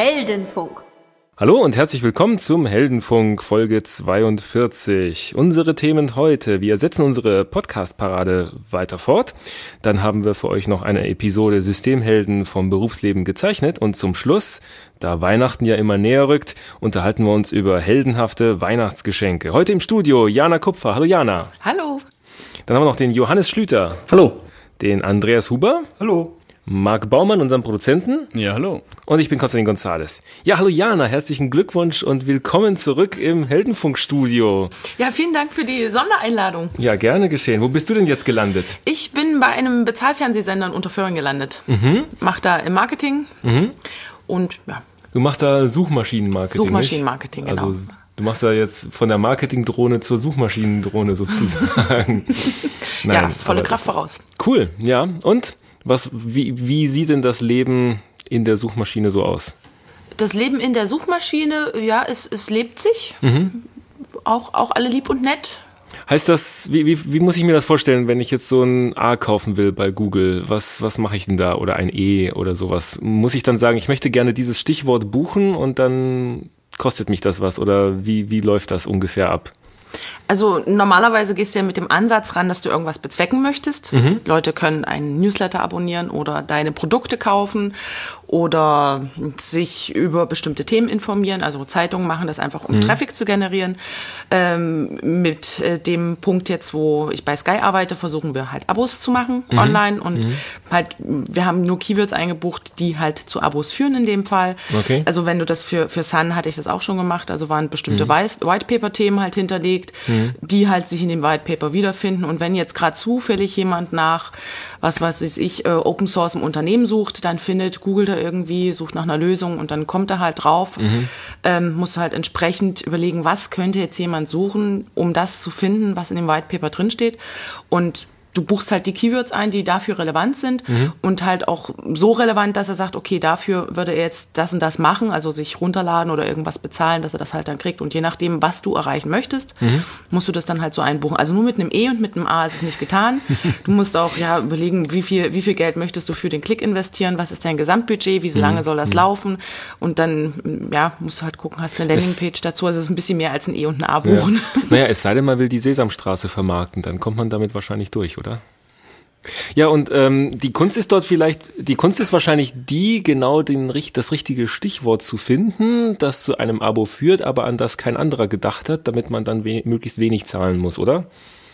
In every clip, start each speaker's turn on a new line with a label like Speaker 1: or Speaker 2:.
Speaker 1: Heldenfunk.
Speaker 2: Hallo und herzlich willkommen zum Heldenfunk Folge 42. Unsere Themen heute: Wir setzen unsere Podcast-Parade weiter fort. Dann haben wir für euch noch eine Episode Systemhelden vom Berufsleben gezeichnet. Und zum Schluss, da Weihnachten ja immer näher rückt, unterhalten wir uns über heldenhafte Weihnachtsgeschenke. Heute im Studio Jana Kupfer. Hallo Jana.
Speaker 3: Hallo.
Speaker 2: Dann haben wir noch den Johannes Schlüter.
Speaker 4: Hallo.
Speaker 2: Den Andreas Huber.
Speaker 4: Hallo.
Speaker 2: Marc Baumann, unseren Produzenten.
Speaker 4: Ja, hallo.
Speaker 2: Und ich bin Konstantin Gonzales. Ja, hallo Jana, herzlichen Glückwunsch und willkommen zurück im Heldenfunkstudio.
Speaker 3: Ja, vielen Dank für die Sondereinladung.
Speaker 2: Ja, gerne geschehen. Wo bist du denn jetzt gelandet?
Speaker 3: Ich bin bei einem Bezahlfernsehsender in Unterföhring gelandet. Mach da im Marketing und ja.
Speaker 2: Du machst da Suchmaschinenmarketing,
Speaker 3: Suchmaschinenmarketing,
Speaker 2: nicht?
Speaker 3: genau.
Speaker 2: Also, du machst da jetzt von der Marketingdrohne zur Suchmaschinendrohne sozusagen. Nein,
Speaker 3: ja, volle Kraft voraus.
Speaker 2: Cool, ja. Und wie sieht denn das Leben in der Suchmaschine so aus?
Speaker 3: Das Leben in der Suchmaschine, ja, es lebt sich. Auch alle lieb und nett.
Speaker 2: Heißt das, wie muss ich mir das vorstellen, wenn ich jetzt so ein A kaufen will bei Google? Was mache ich denn da? Oder ein E oder sowas? Muss ich dann sagen, ich möchte gerne dieses Stichwort buchen und dann kostet mich das was? Oder wie läuft das ungefähr ab?
Speaker 3: Also normalerweise gehst du ja mit dem Ansatz ran, dass du irgendwas bezwecken möchtest. Leute können einen Newsletter abonnieren oder deine Produkte kaufen oder sich über bestimmte Themen informieren. Also Zeitungen machen das einfach, um Traffic zu generieren. Mit dem Punkt jetzt, wo ich bei Sky arbeite, versuchen wir halt Abos zu machen online und halt, wir haben nur Keywords eingebucht, die halt zu Abos führen in dem Fall.
Speaker 2: Okay.
Speaker 3: Also wenn du das für Sun hatte ich das auch schon gemacht, also waren bestimmte White-Paper-Themen halt hinterlegt, die halt sich in dem White Paper wiederfinden. Und wenn jetzt gerade zufällig jemand nach, was weiß ich, Open Source im Unternehmen sucht, dann findet Google da irgendwie, sucht nach einer Lösung und dann kommt er halt drauf, muss halt entsprechend überlegen, was könnte jetzt jemand suchen, um das zu finden, was in dem White Paper drinsteht. Und du buchst halt die Keywords ein, die dafür relevant sind und halt auch so relevant, dass er sagt, okay, dafür würde er jetzt das und das machen, also sich runterladen oder irgendwas bezahlen, dass er das halt dann kriegt. Und je nachdem, was du erreichen möchtest, musst du das dann halt so einbuchen. Also nur mit einem E und mit einem A ist es nicht getan. Du musst auch überlegen, wie viel Geld möchtest du für den Klick investieren, was ist dein Gesamtbudget, wie lange soll das laufen und dann musst du halt gucken, hast du eine Landingpage dazu, also es ist ein bisschen mehr als ein E und ein A buchen.
Speaker 2: Ja. Naja, es sei denn, man will die Sesamstraße vermarkten, dann kommt man damit wahrscheinlich durch, oder? Ja, und die Kunst ist wahrscheinlich genau das richtige Stichwort zu finden, das zu einem Abo führt, aber an das kein anderer gedacht hat, damit man dann möglichst wenig zahlen muss, oder?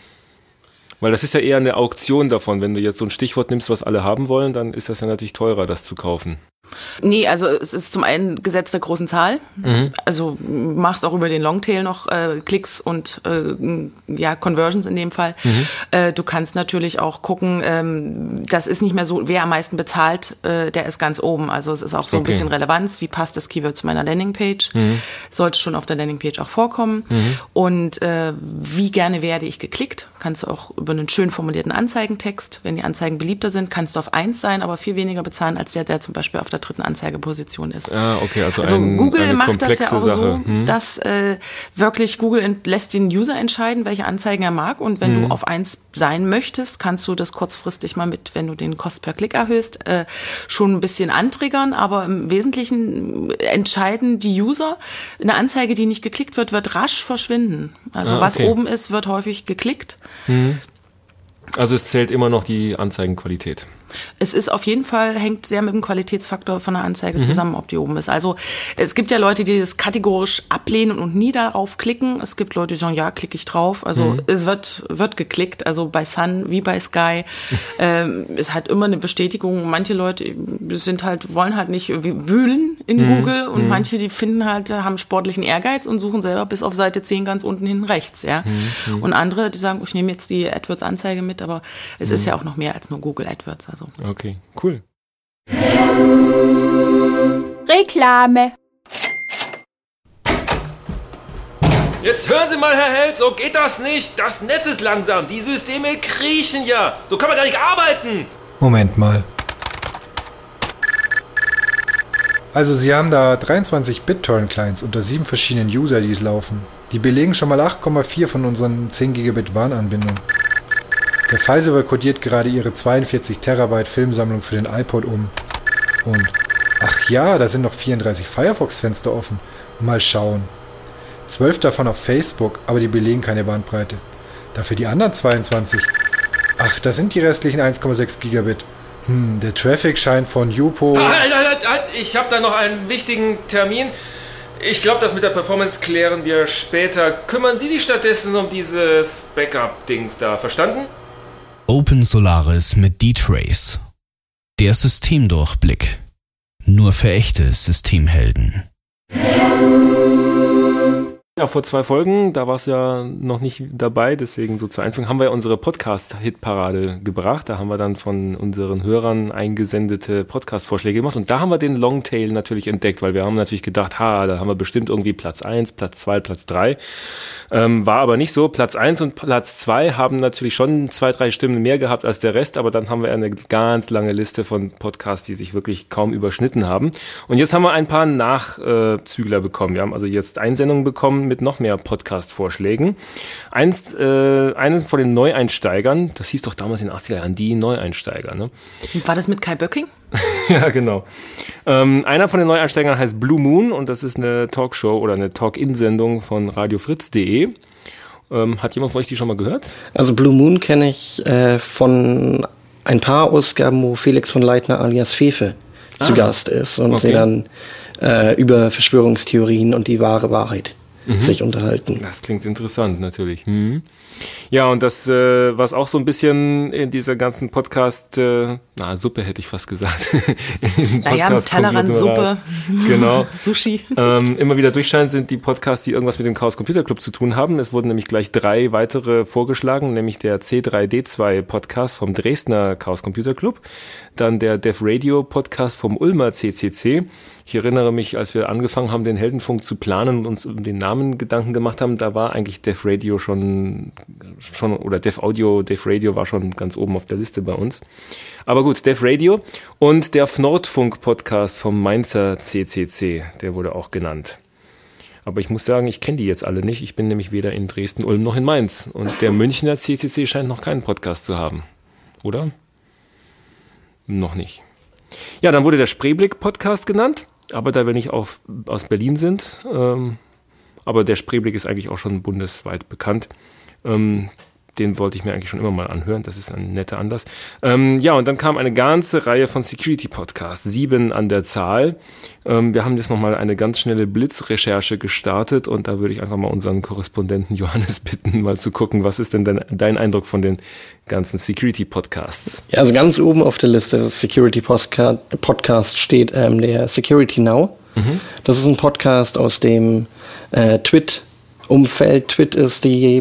Speaker 2: Weil das ist ja eher eine Auktion davon. Wenn du jetzt so ein Stichwort nimmst, was alle haben wollen, dann ist das ja natürlich teurer, das zu kaufen.
Speaker 3: Nee, also es ist zum einen Gesetz der großen Zahl. Also machst auch über den Longtail noch Klicks und Conversions in dem Fall. Du kannst natürlich auch gucken, das ist nicht mehr so, wer am meisten bezahlt, der ist ganz oben. Also es ist auch so ein bisschen Relevanz, wie passt das Keyword zu meiner Landingpage. Sollte schon auf der Landingpage auch vorkommen. Und wie gerne werde ich geklickt, kannst du auch über einen schön formulierten Anzeigentext, wenn die Anzeigen beliebter sind, kannst du auf 1 sein, aber viel weniger bezahlen, als der zum Beispiel auf der dritten Anzeigeposition ist.
Speaker 2: Ah, okay, also
Speaker 3: Google
Speaker 2: eine
Speaker 3: macht das ja auch
Speaker 2: Sache.
Speaker 3: so, dass wirklich Google lässt den User entscheiden, welche Anzeigen er mag und wenn du auf 1 sein möchtest, kannst du das kurzfristig mal mit, wenn du den Cost per Klick erhöhst, schon ein bisschen antriggern, aber im Wesentlichen entscheiden die User, eine Anzeige, die nicht geklickt wird, wird rasch verschwinden. Also was oben ist, wird häufig geklickt.
Speaker 2: Also es zählt immer noch die Anzeigenqualität.
Speaker 3: Es ist auf jeden Fall, hängt sehr mit dem Qualitätsfaktor von der Anzeige zusammen, ob die oben ist. Also es gibt ja Leute, die das kategorisch ablehnen und nie darauf klicken. Es gibt Leute, die sagen, ja, klicke ich drauf. Also es wird geklickt. Also bei Sun wie bei Sky ist halt immer eine Bestätigung. Manche Leute wollen halt nicht wühlen in Google und manche, die finden halt, haben sportlichen Ehrgeiz und suchen selber bis auf Seite 10 ganz unten hinten rechts. Ja. Und andere, die sagen, ich nehme jetzt die AdWords-Anzeige mit, aber es ist ja auch noch mehr als nur Google AdWords. Also.
Speaker 2: Okay, cool.
Speaker 1: Reklame.
Speaker 2: Jetzt hören Sie mal, Herr Held, so geht das nicht. Das Netz ist langsam, die Systeme kriechen ja. So kann man gar nicht arbeiten.
Speaker 5: Moment mal. Also Sie haben da 23 BitTorrent-Clients unter 7 verschiedenen User-IDs laufen. Die belegen schon mal 8,4 von unseren 10 Gigabit WAN-Anbindungen. Der File-Server kodiert gerade Ihre 42 Terabyte Filmsammlung für den iPod um. Und Ach ja, da sind noch 34 Firefox-Fenster offen. Mal schauen. 12 davon auf Facebook, aber die belegen keine Bandbreite. Dafür die anderen 22. Ach, da sind die restlichen 1,6 Gigabit. Der Traffic scheint von Yupo...
Speaker 2: Halt, ich habe da noch einen wichtigen Termin. Ich glaube, das mit der Performance klären wir später. Kümmern Sie sich stattdessen um dieses Backup-Dings da, verstanden?
Speaker 4: Open Solaris mit D-Trace. Der Systemdurchblick. Nur für echte Systemhelden.
Speaker 2: Ja, vor 2 Folgen, da warst du ja noch nicht dabei, deswegen so zur Einführung, haben wir unsere Podcast-Hitparade gebracht. Da haben wir dann von unseren Hörern eingesendete Podcast-Vorschläge gemacht und da haben wir den Longtail natürlich entdeckt, weil wir haben natürlich gedacht, da haben wir bestimmt irgendwie Platz 1, Platz 2, Platz 3. War aber nicht so. Platz 1 und Platz 2 haben natürlich schon 2, 3 Stimmen mehr gehabt als der Rest, aber dann haben wir eine ganz lange Liste von Podcasts, die sich wirklich kaum überschnitten haben. Und jetzt haben wir ein paar Nachzügler bekommen. Wir haben also jetzt Einsendungen bekommen mit noch mehr Podcast-Vorschlägen. Eines von den Neueinsteigern, das hieß doch damals in den 80er Jahren, die Neueinsteiger, ne?
Speaker 3: War das mit Kai Böcking?
Speaker 2: Ja, genau. Einer von den Neueinsteigern heißt Blue Moon und das ist eine Talkshow oder eine Talk-In-Sendung von radiofritz.de. Hat jemand von euch die schon mal gehört?
Speaker 6: Also Blue Moon kenne ich von ein paar Ausgaben, wo Felix von Leitner alias Fefe zu Gast ist und sie dann über Verschwörungstheorien und die wahre Wahrheit sich unterhalten.
Speaker 2: Das klingt interessant, natürlich. Ja, und das, was auch so ein bisschen in dieser ganzen Podcast, Suppe hätte ich fast gesagt, in diesem Podcast
Speaker 3: Tellerrand Suppe,
Speaker 2: genau,
Speaker 3: Sushi.
Speaker 2: Immer wieder durchscheinen sind die Podcasts, die irgendwas mit dem Chaos Computer Club zu tun haben. Es wurden nämlich gleich 3 weitere vorgeschlagen, nämlich der C3D2 Podcast vom Dresdner Chaos Computer Club, dann der Dev Radio Podcast vom Ulmer CCC. Ich erinnere mich, als wir angefangen haben, den Heldenfunk zu planen und uns um den Namen Gedanken gemacht haben, da war eigentlich Dev Radio schon oder Dev Radio war schon ganz oben auf der Liste bei uns. Aber gut, Dev Radio und der Nordfunk Podcast vom Mainzer CCC, der wurde auch genannt. Aber ich muss sagen, ich kenne die jetzt alle nicht. Ich bin nämlich weder in Dresden, Ulm noch in Mainz. Und der Münchner CCC scheint noch keinen Podcast zu haben. Oder? Noch nicht. Ja, dann wurde der Spreeblick-Podcast genannt, aber da wir nicht aus Berlin sind, aber der Spreeblick ist eigentlich auch schon bundesweit bekannt. Den wollte ich mir eigentlich schon immer mal anhören. Das ist ein netter Anlass. Ja, und dann kam eine ganze Reihe von Security-Podcasts, 7 an der Zahl. Wir haben jetzt nochmal eine ganz schnelle Blitzrecherche gestartet und da würde ich einfach mal unseren Korrespondenten Johannes bitten, mal zu gucken, was ist denn dein Eindruck von den ganzen Security-Podcasts?
Speaker 6: Ja, also ganz oben auf der Liste des Security-Podcasts steht der Security Now. Das ist ein Podcast aus dem Umfeld. Twit ist die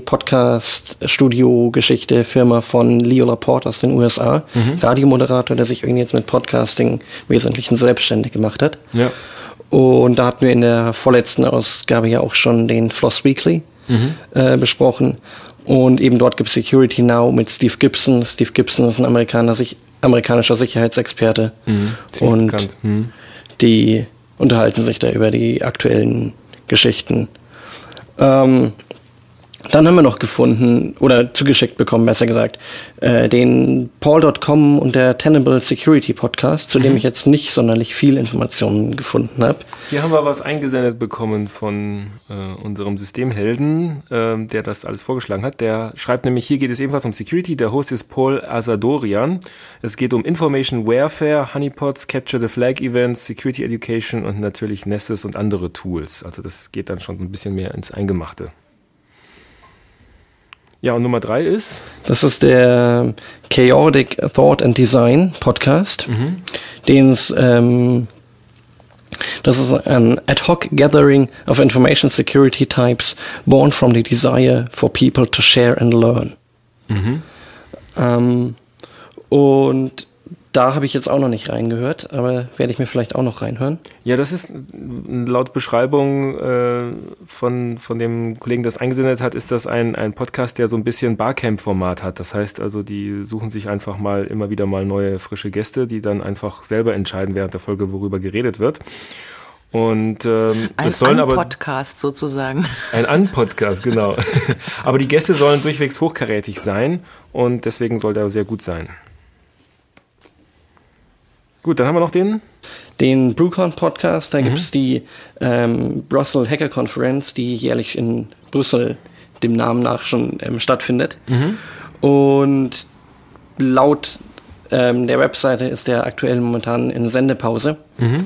Speaker 6: Podcast-Studio-Geschichte-Firma von Leo Laporte aus den USA. Radiomoderator, der sich irgendwie jetzt mit Podcasting im Wesentlichen selbstständig gemacht hat. Ja. Und da hatten wir in der vorletzten Ausgabe ja auch schon den Floss Weekly besprochen. Und eben dort gibt es Security Now mit Steve Gibson. Steve Gibson ist ein amerikanischer Sicherheitsexperte. Und die unterhalten sich da über die aktuellen Geschichten. Dann haben wir noch gefunden, oder zugeschickt bekommen, besser gesagt, den Paul.com und der Tenable Security Podcast, zu dem ich jetzt nicht sonderlich viel Informationen gefunden habe.
Speaker 2: Hier haben wir was eingesendet bekommen von unserem Systemhelden, der das alles vorgeschlagen hat. Der schreibt nämlich, hier geht es ebenfalls um Security. Der Host ist Paul Asadorian. Es geht um Information Warfare, Honeypots, Capture the Flag Events, Security Education und natürlich Nessus und andere Tools. Also das geht dann schon ein bisschen mehr ins Eingemachte. Ja, und Nummer 3 ist?
Speaker 6: Das ist der Chaotic Thought and Design Podcast, das ist ein ad-hoc gathering of information security types born from the desire for people to share and learn. Und da habe ich jetzt auch noch nicht reingehört, aber werde ich mir vielleicht auch noch reinhören.
Speaker 2: Ja, das ist laut Beschreibung von dem Kollegen, der das eingesendet hat, ist das ein Podcast, der so ein bisschen Barcamp-Format hat. Das heißt also, die suchen sich einfach immer wieder mal neue, frische Gäste, die dann einfach selber entscheiden während der Folge, worüber geredet wird. Und
Speaker 3: ein Podcast sozusagen.
Speaker 2: Ein Podcast, genau. Aber die Gäste sollen durchwegs hochkarätig sein und deswegen soll der sehr gut sein. Gut, dann haben wir noch
Speaker 6: den BrewCon Podcast. Da gibt es die Brussels Hacker Conference, die jährlich in Brüssel dem Namen nach schon stattfindet. Und laut der Webseite ist der aktuell momentan in Sendepause,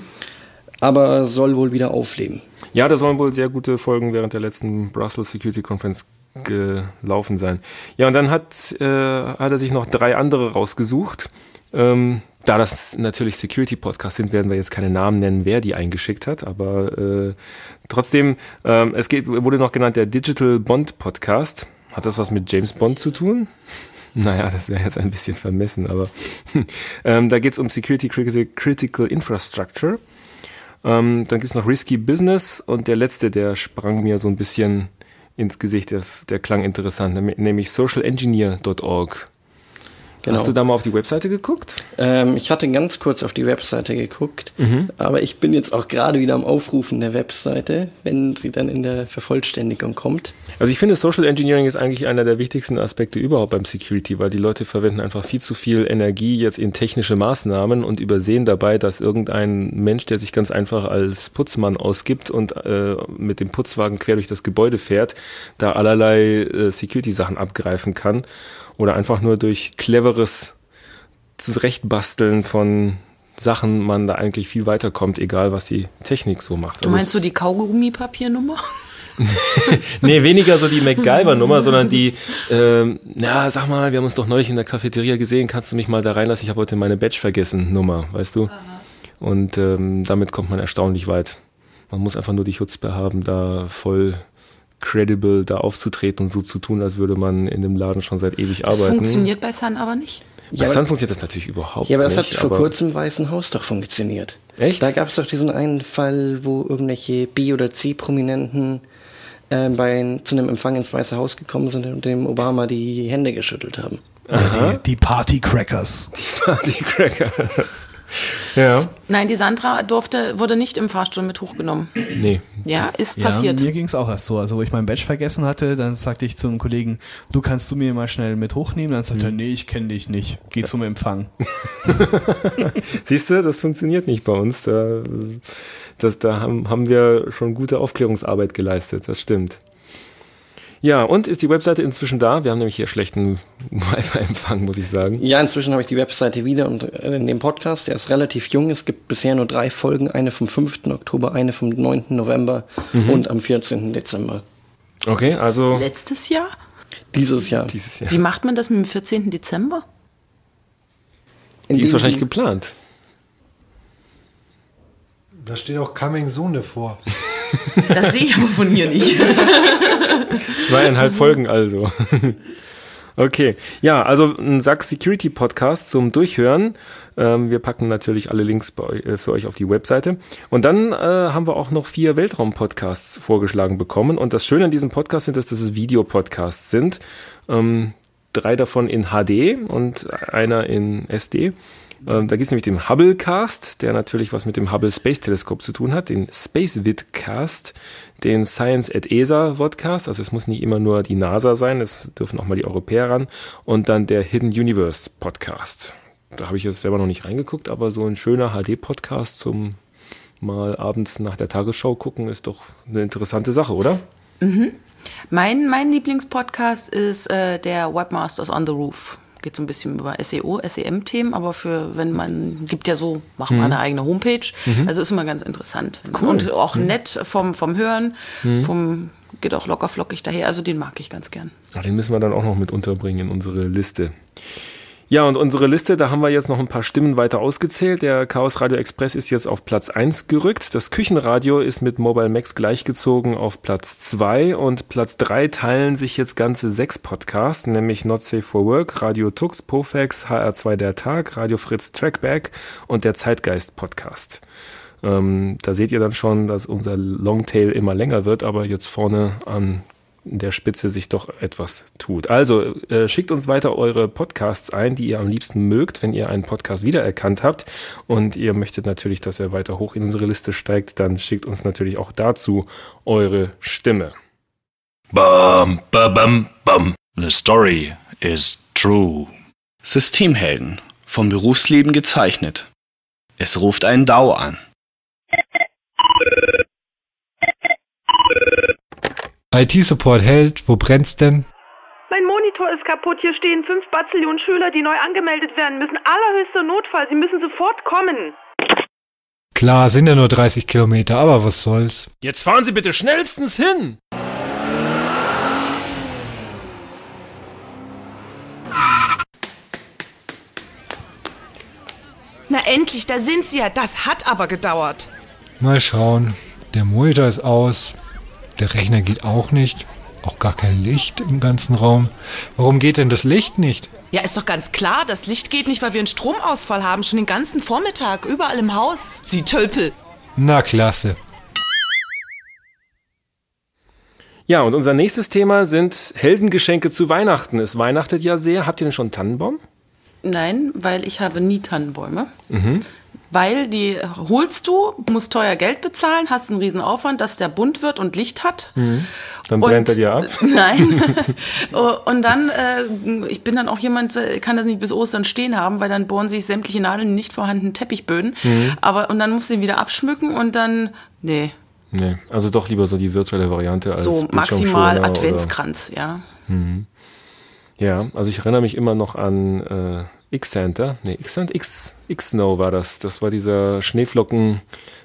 Speaker 6: aber soll wohl wieder aufleben.
Speaker 2: Ja, da sollen wohl sehr gute Folgen während der letzten Brussels Security Conference gelaufen sein. Ja, und dann hat er sich noch 3 andere rausgesucht. Da das natürlich Security-Podcasts sind, werden wir jetzt keine Namen nennen, wer die eingeschickt hat, aber trotzdem, wurde noch genannt der Digital Bond Podcast. Hat das was mit James Bond zu tun? Naja, das wäre jetzt ein bisschen vermessen, aber da geht es um Security Critical Infrastructure. Dann gibt es noch Risky Business und der letzte, der sprang mir so ein bisschen ins Gesicht, der klang interessant, nämlich socialengineer.org. Genau. Hast du da mal auf die Webseite geguckt?
Speaker 6: Ich hatte ganz kurz auf die Webseite geguckt, aber ich bin jetzt auch gerade wieder am Aufrufen der Webseite, wenn sie dann in der Vervollständigung kommt.
Speaker 2: Also ich finde, Social Engineering ist eigentlich einer der wichtigsten Aspekte überhaupt beim Security, weil die Leute verwenden einfach viel zu viel Energie jetzt in technische Maßnahmen und übersehen dabei, dass irgendein Mensch, der sich ganz einfach als Putzmann ausgibt und mit dem Putzwagen quer durch das Gebäude fährt, da allerlei Security-Sachen abgreifen kann. Oder einfach nur durch cleveres Zurechtbasteln von Sachen man da eigentlich viel weiterkommt, egal was die Technik so macht.
Speaker 3: Du meinst so die Kaugummipapiernummer?
Speaker 2: Nee, weniger so die MacGyver-Nummer, sondern die, sag mal, wir haben uns doch neulich in der Cafeteria gesehen, kannst du mich mal da reinlassen, ich habe heute meine Badge vergessen, Nummer, weißt du? Aha. Und damit kommt man erstaunlich weit. Man muss einfach nur die Chutzpe haben, da voll credible da aufzutreten und so zu tun, als würde man in dem Laden schon seit ewig arbeiten. Das
Speaker 3: funktioniert bei Sun aber nicht.
Speaker 2: Bei Sun funktioniert das natürlich überhaupt nicht.
Speaker 6: Ja, aber das hat vor kurzem im Weißen Haus doch funktioniert.
Speaker 2: Echt?
Speaker 6: Da gab es doch diesen einen Fall, wo irgendwelche B- oder C-Prominenten zu einem Empfang ins Weiße Haus gekommen sind und dem Obama die Hände geschüttelt haben.
Speaker 7: Ja, die Party-Crackers.
Speaker 2: Die Party-Crackers. Ja.
Speaker 3: Nein, die Sandra wurde nicht im Fahrstuhl mit hochgenommen.
Speaker 2: Nee.
Speaker 3: Ja, ist passiert.
Speaker 7: Ja, mir ging es auch erst so. Also, wo ich meinen Badge vergessen hatte, dann sagte ich zu einem Kollegen, du kannst du mir mal schnell mit hochnehmen? Dann sagt er, nee, ich kenne dich nicht. Geh zum Empfang.
Speaker 2: Siehst du, das funktioniert nicht bei uns. Da haben wir schon gute Aufklärungsarbeit geleistet. Das stimmt. Ja, und ist die Webseite inzwischen da? Wir haben nämlich hier schlechten Wi-Fi-Empfang, muss ich sagen.
Speaker 6: Ja, inzwischen habe ich die Webseite wieder und in dem Podcast, der ist relativ jung. Es gibt bisher nur 3 Folgen, eine vom 5. Oktober, eine vom 9. November und am 14. Dezember.
Speaker 2: Okay, also...
Speaker 3: Letztes Jahr?
Speaker 6: Dieses Jahr.
Speaker 3: Wie macht man das mit dem 14. Dezember?
Speaker 2: Die ist wahrscheinlich geplant.
Speaker 5: Da steht auch Coming Soon davor.
Speaker 3: Das sehe ich aber von hier nicht.
Speaker 2: 2,5 Folgen also. Okay, ja, also ein Sack Security Podcast zum Durchhören. Wir packen natürlich alle Links für euch auf die Webseite. Und dann haben wir auch noch 4 Weltraum-Podcasts vorgeschlagen bekommen. Und das Schöne an diesem Podcast sind, dass es Videopodcasts sind. 3 davon in HD und einer in SD. Da gibt es nämlich den Hubble-Cast, der natürlich was mit dem Hubble Space Teleskop zu tun hat, den Space-Vid-Cast, den Science@ESA-Vodcast, also es muss nicht immer nur die NASA sein, es dürfen auch mal die Europäer ran, und dann der Hidden Universe-Podcast. Da habe ich jetzt selber noch nicht reingeguckt, aber so ein schöner HD-Podcast zum mal abends nach der Tagesschau gucken ist doch eine interessante Sache, oder?
Speaker 3: Mhm. Mein Lieblingspodcast ist der Webmasters on the Roof. Geht so ein bisschen über SEO, SEM-Themen, aber machen wir eine eigene Homepage. Also ist immer ganz interessant. Cool. Und auch nett vom Hören, geht auch locker flockig daher. Also den mag ich ganz gern.
Speaker 2: Ach, den müssen wir dann auch noch mit unterbringen in unsere Liste. Ja, und unsere Liste, da haben wir jetzt noch ein paar Stimmen weiter ausgezählt. Der Chaos Radio Express ist jetzt auf Platz 1 gerückt. Das Küchenradio ist mit Mobile Max gleichgezogen auf Platz 2. Und Platz 3 teilen sich jetzt ganze 6 Podcasts, nämlich Not Safe for Work, Radio Tux, Pofax, HR2 der Tag, Radio Fritz Trackback und der Zeitgeist Podcast. Da seht ihr dann schon, dass unser Longtail immer länger wird, aber jetzt vorne an der Spitze sich doch etwas tut. Also schickt uns weiter eure Podcasts ein, die ihr am liebsten mögt, wenn ihr einen Podcast wiedererkannt habt und ihr möchtet natürlich, dass er weiter hoch in unsere Liste steigt, dann schickt uns natürlich auch dazu eure Stimme.
Speaker 8: Bam, bam, bam, bam. The story is true.
Speaker 4: Systemhelden. Vom Berufsleben gezeichnet.
Speaker 9: Es ruft ein DAU an.
Speaker 5: IT-Support hält, wo brennt's denn?
Speaker 10: Mein Monitor ist kaputt. Hier stehen 5 Bazillionen Schüler, die neu angemeldet werden müssen. Allerhöchster Notfall. Sie müssen sofort kommen.
Speaker 5: Klar, sind ja nur 30 Kilometer, aber was soll's.
Speaker 2: Jetzt fahren Sie bitte schnellstens hin!
Speaker 3: Na endlich, da sind sie ja. Das hat aber gedauert.
Speaker 5: Mal schauen. Der Monitor ist aus. Der Rechner geht auch nicht. Auch gar kein Licht im ganzen Raum. Warum geht denn das Licht nicht?
Speaker 3: Ja, ist doch ganz klar. Das Licht geht nicht, weil wir einen Stromausfall haben. Schon den ganzen Vormittag. Überall im Haus. Sie Tölpel.
Speaker 5: Na klasse.
Speaker 2: Ja, und unser nächstes Thema sind Heldengeschenke zu Weihnachten. Es weihnachtet ja sehr. Habt ihr denn schon einen Tannenbaum?
Speaker 3: Nein, weil ich habe nie Tannenbäume. Weil die holst du, musst teuer Geld bezahlen, hast einen riesen Aufwand, dass der bunt wird und Licht hat.
Speaker 2: Dann brennt er dir ab?
Speaker 3: Nein. Und dann, ich bin dann auch jemand, kann das nicht bis Ostern stehen haben, weil dann bohren sich sämtliche Nadeln in nicht vorhandenen Teppichböden. Und dann musst du ihn wieder abschmücken und dann, nee,
Speaker 2: also doch lieber so die virtuelle Variante als
Speaker 3: so maximal Adventskranz, ja.
Speaker 2: Ja, also ich erinnere mich immer noch an X-Santa, X-Snow war das. Das war dieser Schneeflocken,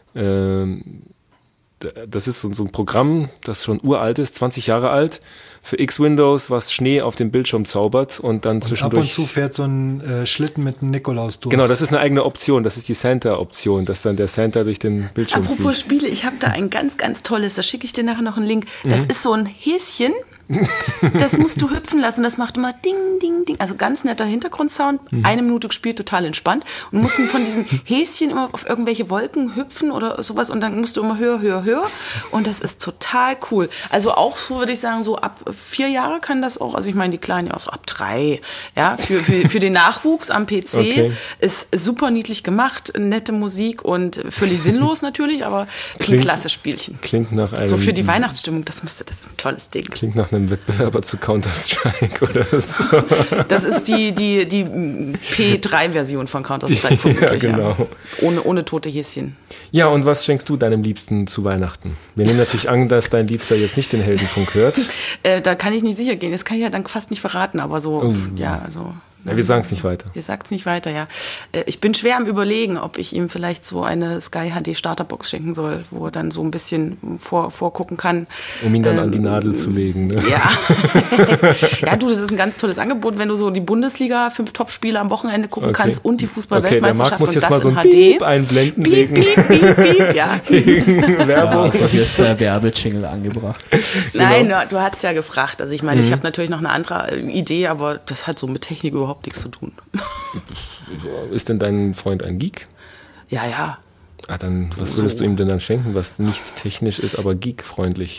Speaker 2: das ist so ein Programm, das schon uralt ist, 20 Jahre alt, für X-Windows, was Schnee auf dem Bildschirm zaubert und dann zwischendurch...
Speaker 5: Ab und zu fährt so ein Schlitten mit einem Nikolaus durch.
Speaker 2: Genau, das ist eine eigene Option, das ist die Santa-Option, dass dann der Santa durch den Bildschirm fliegt.
Speaker 3: Apropos Spiele, ich habe da ein ganz, ganz tolles, da schicke ich dir nachher noch einen Link. Das ist so ein Häschen, das musst du hüpfen lassen, das macht immer Ding, Ding, Ding. Also ganz netter Hintergrundsound, 1 Minute gespielt, total entspannt. Und musst von diesen Häschen immer auf irgendwelche Wolken hüpfen oder sowas und dann musst du immer höher, höher, höher. Und das ist total cool. Also auch, würde ich sagen, so ab 4 Jahre kann das auch, also ich meine die Kleinen ja auch so ab 3, ja, für den Nachwuchs am PC ist super niedlich gemacht, nette Musik und völlig sinnlos natürlich, aber ist ein klasse Spielchen.
Speaker 2: Klingt nach einem...
Speaker 3: So für die Weihnachtsstimmung, das ist ein tolles Ding.
Speaker 2: Klingt nach einem Wettbewerber zu Counter-Strike oder so.
Speaker 3: Das ist die P3-Version von Counter-Strike vermutlich. Ja, genau. Ja. Ohne tote Häschen.
Speaker 2: Ja, und was schenkst du deinem Liebsten zu Weihnachten? Wir nehmen natürlich an, dass dein Liebster jetzt nicht den Heldenfunk hört.
Speaker 3: Da kann ich nicht sicher gehen. Das kann ich ja dann fast nicht verraten, aber so, ja, also...
Speaker 2: Ja, wir sagen es nicht weiter.
Speaker 3: Ihr sagt es nicht weiter, ja. Ich bin schwer am Überlegen, ob ich ihm vielleicht so eine Sky HD Starterbox schenken soll, wo er dann so ein bisschen vorgucken kann.
Speaker 2: Um ihn dann an die Nadel zu legen, ne?
Speaker 3: Ja. Ja, du, das ist ein ganz tolles Angebot, wenn du so die Bundesliga 5 Top-Spiele am Wochenende gucken kannst und die Fußball-Weltmeisterschaft
Speaker 2: muss
Speaker 3: und
Speaker 2: jetzt
Speaker 3: das
Speaker 2: mal so
Speaker 3: in
Speaker 2: ein
Speaker 3: HD.
Speaker 2: Piep einblenden
Speaker 3: Piep, piep, piep, piep, ja.
Speaker 2: Werbung.
Speaker 7: Also hier ist der Werbejingle angebracht.
Speaker 3: Nein, du hast ja gefragt. Also ich meine, ich habe natürlich noch eine andere Idee, aber das hat so mit Technik überhaupt nichts zu tun.
Speaker 2: Ist denn dein Freund ein Geek?
Speaker 3: Ja, ja.
Speaker 2: Ah, dann, was würdest du ihm denn dann schenken, was nicht technisch ist, aber geek-freundlich?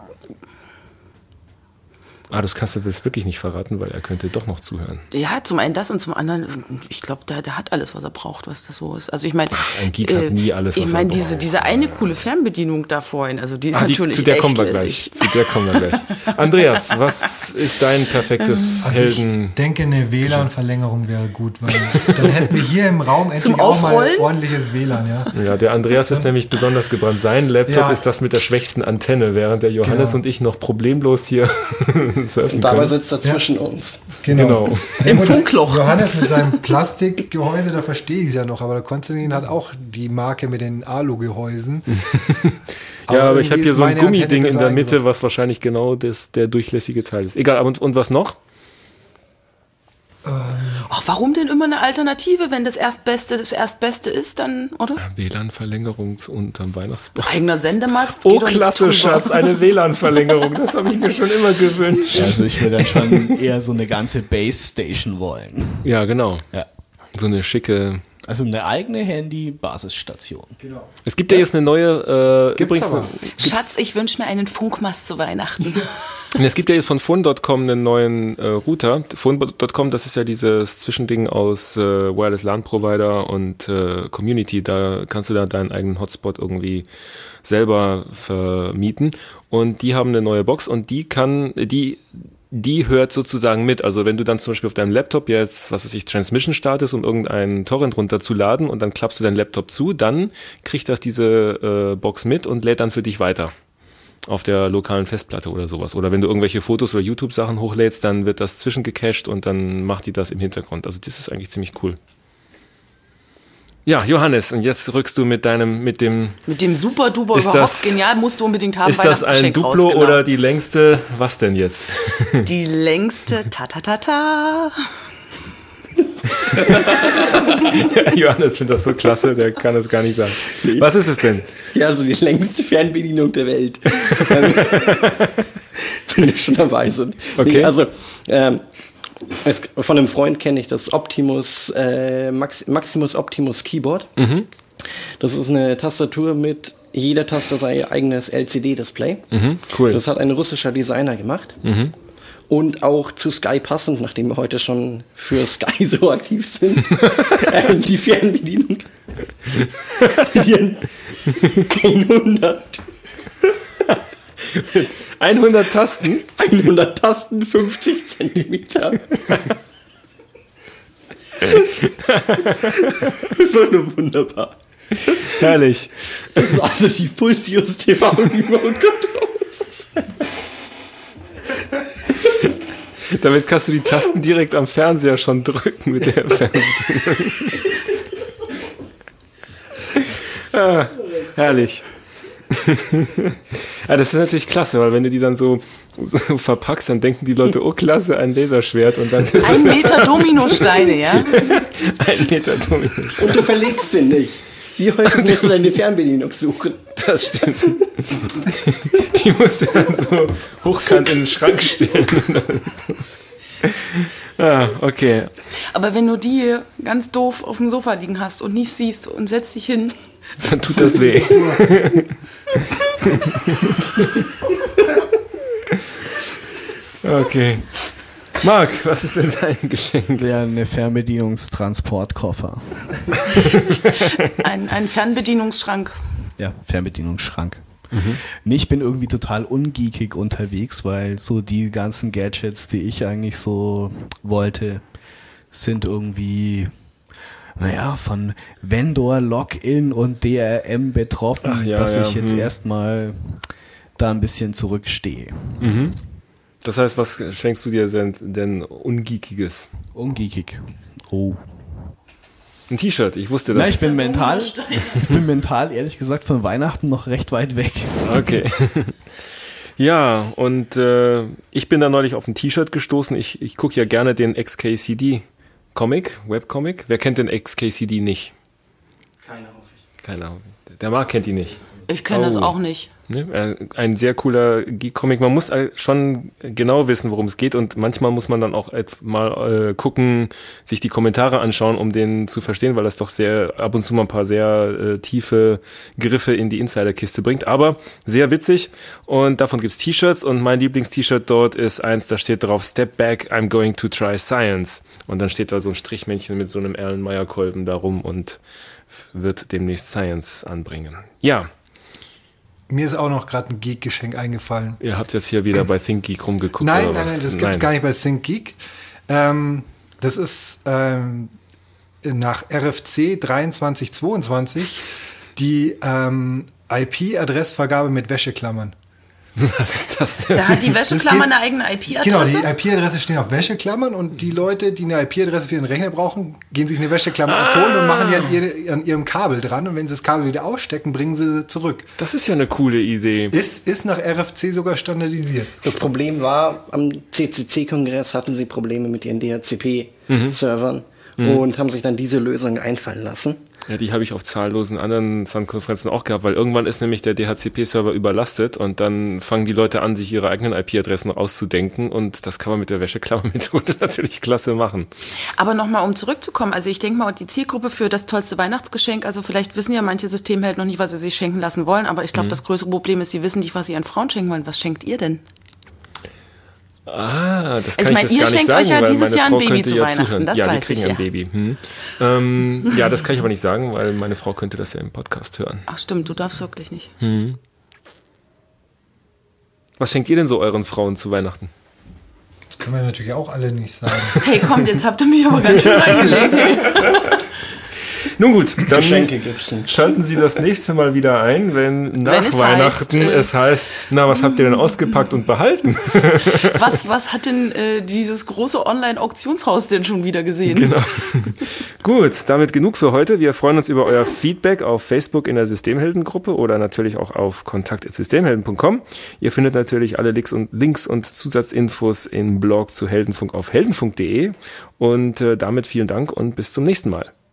Speaker 2: Das kannst du jetzt wirklich nicht verraten, weil er könnte doch noch zuhören.
Speaker 3: Ja, zum einen das und zum anderen, ich glaube, der hat alles, was er braucht, was das so ist. Also ich meine,
Speaker 2: ein Geek hat nie alles, was er braucht.
Speaker 3: Ich meine, diese eine coole Fernbedienung da vorhin, also die ist natürlich
Speaker 2: zu der
Speaker 3: echt
Speaker 2: kommen wir gleich. Zu der kommen wir gleich. Andreas, was ist dein perfektes Helden?
Speaker 5: Ich denke, eine WLAN-Verlängerung wäre gut, weil dann hätten wir hier im Raum endlich auch mal ordentliches WLAN, ja.
Speaker 2: Ja, der Andreas ist nämlich besonders gebrannt. Sein Laptop ist das mit der schwächsten Antenne, während der Johannes und ich noch problemlos hier surfen
Speaker 6: und dabei
Speaker 2: können.
Speaker 6: sitzt er zwischen uns.
Speaker 5: Genau.
Speaker 3: Im Funkloch.
Speaker 5: Johannes mit seinem Plastikgehäuse, da verstehe ich es ja noch, aber der Konstantin hat auch die Marke mit den Alu-Gehäusen.
Speaker 2: Aber ich habe hier so ein Gummiding in der Mitte, was wahrscheinlich genau der durchlässige Teil ist. Egal, und was noch?
Speaker 3: Ach, warum denn immer eine Alternative, wenn das Erstbeste ist, dann, oder?
Speaker 2: WLAN-Verlängerung unterm Weihnachtsbaum.
Speaker 3: Eigener Sendemast.
Speaker 2: Oh, klasse, Schatz, eine WLAN-Verlängerung. Das habe ich mir schon immer gewünscht.
Speaker 7: Also ich würde dann schon eher so eine ganze Base-Station wollen.
Speaker 2: Ja, genau.
Speaker 7: Ja.
Speaker 2: So eine schicke...
Speaker 7: Also eine eigene Handy-Basisstation. Genau.
Speaker 2: Es gibt ja jetzt eine neue...
Speaker 3: Schatz, ich wünsche mir einen Funkmast zu Weihnachten.
Speaker 2: Es gibt ja jetzt von Phone.com einen neuen Router. Phone.com, das ist ja dieses Zwischending aus Wireless LAN Provider und Community. Da kannst du da deinen eigenen Hotspot irgendwie selber vermieten. Und die haben eine neue Box und die die hört sozusagen mit. Also wenn du dann zum Beispiel auf deinem Laptop jetzt, was weiß ich, Transmission startest, um irgendeinen Torrent runterzuladen und dann klappst du deinen Laptop zu, dann kriegt das diese Box mit und lädt dann für dich weiter auf der lokalen Festplatte oder sowas. Oder wenn du irgendwelche Fotos oder YouTube-Sachen hochlädst, dann wird das zwischengecached und dann macht die das im Hintergrund. Also das ist eigentlich ziemlich cool. Ja, Johannes, und jetzt rückst du mit dem
Speaker 3: Super-Duper überhaupt genial, musst du unbedingt haben.
Speaker 2: Ist das ein Duplo raus, oder die längste, was denn jetzt?
Speaker 3: Die längste, ta-ta-ta-ta.
Speaker 2: Ja, Johannes findet das so klasse, der kann es gar nicht sagen. Was ist es denn?
Speaker 6: Ja, also die längste Fernbedienung der Welt. Wenn wir schon dabei sind.
Speaker 2: Okay.
Speaker 6: Nee, also, von einem Freund kenne ich das Optimus, Maximus Optimus Keyboard. Mhm. Das ist eine Tastatur mit jeder Taste sein eigenes LCD-Display.
Speaker 2: Mhm, cool.
Speaker 6: Das hat ein russischer Designer gemacht. Mhm. Und auch zu Sky passend, nachdem wir heute schon für Sky so aktiv sind. Die Fernbedienung. Die
Speaker 2: 100 Tasten?
Speaker 6: 100 Tasten, 50 Zentimeter. Einfach nur wunderbar.
Speaker 2: Herrlich.
Speaker 6: Das ist also die Pulsius TV Remote Control.
Speaker 2: Damit kannst du die Tasten direkt am Fernseher schon drücken mit der Fernbedienung. Ah, herrlich. Ja, das ist natürlich klasse, weil wenn du die dann so verpackst, dann denken die Leute, oh klasse, ein Laserschwert. Und dann ist
Speaker 3: 1 Meter Dominosteine, ja?
Speaker 2: 1 Meter Dominosteine.
Speaker 6: Und du verlegst sie nicht. Wie häufig musst du deine Fernbedienung suchen?
Speaker 2: Das stimmt. Die musst du dann so hochkant in den Schrank stellen. Ah, okay.
Speaker 3: Aber wenn du die ganz doof auf dem Sofa liegen hast und nicht siehst und setzt dich hin,
Speaker 2: dann tut das weh. Okay. Marc, was ist denn dein Geschenk?
Speaker 7: Ja, eine Fernbedienungstransportkoffer.
Speaker 3: Ein Fernbedienungsschrank.
Speaker 7: Ja, Fernbedienungsschrank. Mhm. Nee, ich bin irgendwie total ungeekig unterwegs, weil so die ganzen Gadgets, die ich eigentlich so wollte, sind irgendwie, naja, von Vendor, Login und DRM betroffen, dass ich jetzt erstmal da ein bisschen zurückstehe.
Speaker 2: Mhm. Das heißt, was schenkst du dir denn Ungeekiges?
Speaker 7: Ungeekig. Oh.
Speaker 2: Ein T-Shirt, ich wusste das.
Speaker 7: Na, ich bin mental, ehrlich gesagt, von Weihnachten noch recht weit weg.
Speaker 2: Okay. Ja, und ich bin da neulich auf ein T-Shirt gestoßen. Ich gucke ja gerne den XKCD-Comic, Webcomic. Wer kennt den XKCD nicht? Keiner, hoffe ich. Der Marc kennt ihn nicht.
Speaker 3: Ich kenne das auch nicht.
Speaker 2: Ne? Ein sehr cooler Geek-Comic. Man muss schon genau wissen, worum es geht, und manchmal muss man dann auch mal gucken, sich die Kommentare anschauen, um den zu verstehen, weil das doch ab und zu mal ein paar sehr tiefe Griffe in die Insiderkiste bringt. Aber sehr witzig, und davon gibt's T-Shirts, und mein Lieblings-T-Shirt dort ist eins, da steht drauf: Step back, I'm going to try science. Und dann steht da so ein Strichmännchen mit so einem Erlenmeyer-Kolben da rum und wird demnächst Science anbringen. Ja.
Speaker 5: Mir ist auch noch gerade ein Geek-Geschenk eingefallen.
Speaker 2: Ihr habt jetzt hier wieder bei ThinkGeek rumgeguckt.
Speaker 5: Nein, das gibt es gar nicht bei ThinkGeek. Das ist nach RFC 2322 die IP-Adressvergabe mit Wäscheklammern.
Speaker 2: Was ist das denn?
Speaker 3: Da hat die Wäscheklammer eine eigene IP-Adresse?
Speaker 5: Genau, die IP-Adresse stehen auf Wäscheklammern, und die Leute, die eine IP-Adresse für ihren Rechner brauchen, gehen sich eine Wäscheklammer abholen und machen die an ihrem Kabel dran, und wenn sie das Kabel wieder ausstecken, bringen sie zurück.
Speaker 2: Das ist ja eine coole Idee.
Speaker 5: Ist nach RFC sogar standardisiert.
Speaker 6: Das Problem war, am CCC-Kongress hatten sie Probleme mit ihren DHCP-Servern und haben sich dann diese Lösung einfallen lassen.
Speaker 2: Ja, die habe ich auf zahllosen anderen Konferenzen auch gehabt, weil irgendwann ist nämlich der DHCP-Server überlastet, und dann fangen die Leute an, sich ihre eigenen IP-Adressen auszudenken, und das kann man mit der Wäscheklammer-Methode natürlich klasse machen.
Speaker 3: Aber nochmal, um zurückzukommen, also ich denke mal, die Zielgruppe für das tollste Weihnachtsgeschenk, also vielleicht wissen ja manche Systemhelden noch nicht, was sie sich schenken lassen wollen, aber ich glaube, das größere Problem ist, sie wissen nicht, was sie an Frauen schenken wollen. Was schenkt ihr denn?
Speaker 2: Das kann ich jetzt gar nicht sagen,
Speaker 3: euch ja
Speaker 2: weil
Speaker 3: dieses
Speaker 2: meine
Speaker 3: Jahr
Speaker 2: Frau
Speaker 3: ein Baby
Speaker 2: könnte
Speaker 3: zu
Speaker 2: ja
Speaker 3: Weihnachten,
Speaker 2: zuhören.
Speaker 3: das
Speaker 2: ja,
Speaker 3: weiß
Speaker 2: die kriegen
Speaker 3: ich,
Speaker 2: ein Baby. Ja, das kann ich aber nicht sagen, weil meine Frau könnte das ja im Podcast hören.
Speaker 3: Ach stimmt, du darfst wirklich nicht.
Speaker 2: Was schenkt ihr denn so euren Frauen zu Weihnachten?
Speaker 5: können wir natürlich auch alle nicht sagen.
Speaker 3: Hey, kommt, jetzt habt ihr mich aber ganz schön reingelegt. Hey.
Speaker 2: Nun gut, dann
Speaker 6: Geschenke gibt's nicht.
Speaker 2: schalten Sie das nächste Mal wieder ein, wenn nach
Speaker 3: Wenn es
Speaker 2: Weihnachten
Speaker 3: heißt,
Speaker 2: es heißt, na, was habt ihr denn ausgepackt und behalten?
Speaker 3: Was hat denn dieses große Online-Auktionshaus denn schon wieder gesehen?
Speaker 2: Genau. Gut, damit genug für heute. Wir freuen uns über euer Feedback auf Facebook in der Systemhelden-Gruppe oder natürlich auch auf kontakt@systemhelden.com. Ihr findet natürlich alle Links und Zusatzinfos im Blog zu Heldenfunk auf heldenfunk.de. Und damit vielen Dank und bis zum nächsten Mal.